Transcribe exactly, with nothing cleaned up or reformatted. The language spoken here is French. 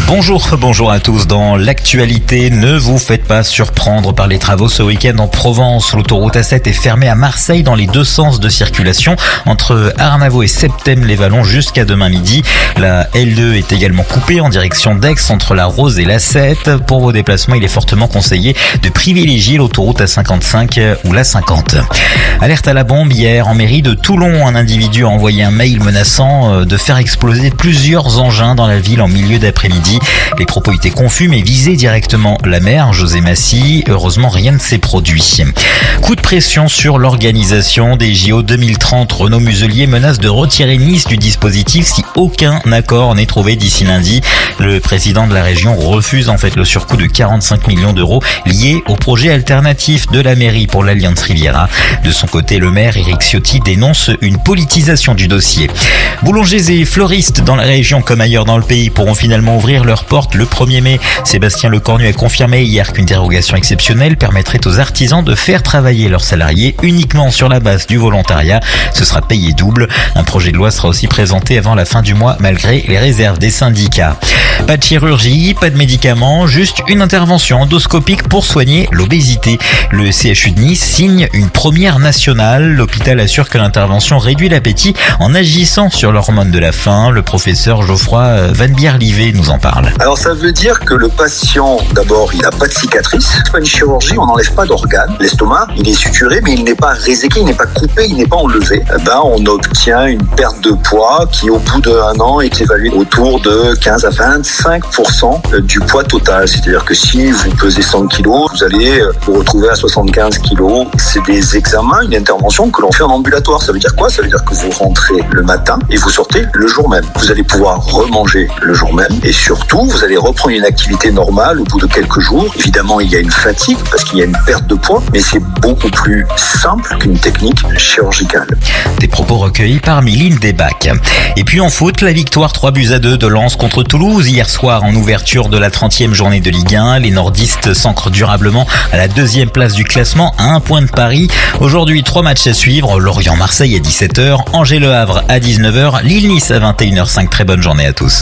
Bonjour, bonjour à tous. Dans l'actualité, ne vous faites pas surprendre par les travaux ce week-end en Provence. L'autoroute A sept est fermée à Marseille dans les deux sens de circulation entre Arnavaux et Septèmes-les-Vallons jusqu'à demain midi. La L deux est également coupée en direction d'Aix entre la Rose et l'A sept. Pour vos déplacements, il est fortement conseillé de privilégier l'autoroute A cinquante-cinq ou l'A cinquante. Alerte à la bombe hier en mairie de Toulon. Un individu a envoyé un mail menaçant de faire exploser plusieurs engins dans la ville en milieu d'après-midi. Les propos étaient confus mais visaient directement la maire, José Massy. Heureusement, rien ne s'est produit. Coup de pression sur l'organisation des J O deux mille trente. Renaud Muselier menace de retirer Nice du dispositif si aucun accord n'est trouvé d'ici lundi. Le président de la région refuse en fait le surcoût de quarante-cinq millions d'euros lié au projet alternatif de la mairie pour l'Alliance Riviera. De son côté, le maire Éric Ciotti dénonce une politisation du dossier. Boulangers et fleuristes dans la région comme ailleurs dans le pays pourront finalement ouvrir leurs portes le premier mai. Sébastien Lecornu a confirmé hier qu'une dérogation exceptionnelle permettrait aux artisans de faire travailler leurs salariés uniquement sur la base du volontariat. Ce sera payé double. Un projet de loi sera aussi présenté avant la fin du mois malgré les réserves des syndicats. Pas de chirurgie, pas de médicaments, juste une intervention endoscopique pour soigner l'obésité. Le C H U de Nice signe une première nationale. L'hôpital assure que l'intervention réduit l'appétit en agissant sur l'hormone de la faim. Le professeur Geoffroy Van Bierlivet nous en parle. Alors ça veut dire que le patient, d'abord, il n'a pas de cicatrice. C'est pas une chirurgie, on n'enlève pas d'organes. L'estomac, il est suturé, mais il n'est pas réséqué, il n'est pas coupé, il n'est pas enlevé. Eh ben, on obtient une perte de poids qui, au bout d'un an, est évaluée autour de quinze à vingt-cinq pour cent du poids total. C'est-à-dire que si vous pesez cent kilos, vous allez vous retrouver à soixante-quinze kilos. C'est des examens, une intervention que l'on fait en ambulatoire. Ça veut dire quoi? Ça veut dire que vous rentrez le matin et vous sortez le jour même. Vous allez pouvoir remanger le jour même et surtout, vous allez reprendre une activité normale au bout de quelques jours. Évidemment, il y a une fatigue parce qu'il y a une perte de poids, mais c'est beaucoup plus simple qu'une technique chirurgicale. Des propos recueillis par Mylène Desbacs. Et puis en foot, la victoire trois buts à deux de Lens contre Toulouse hier soir en ouverture de la trentième journée de Ligue un. Les nordistes s'ancrent durablement à la deuxième place du classement à un point de Paris. Aujourd'hui, trois matchs à suivre. Lorient-Marseille à dix-sept heures, Angers-Le Havre à dix-neuf heures, Lille-Nice à vingt et une heures cinq. Très bonne journée à tous.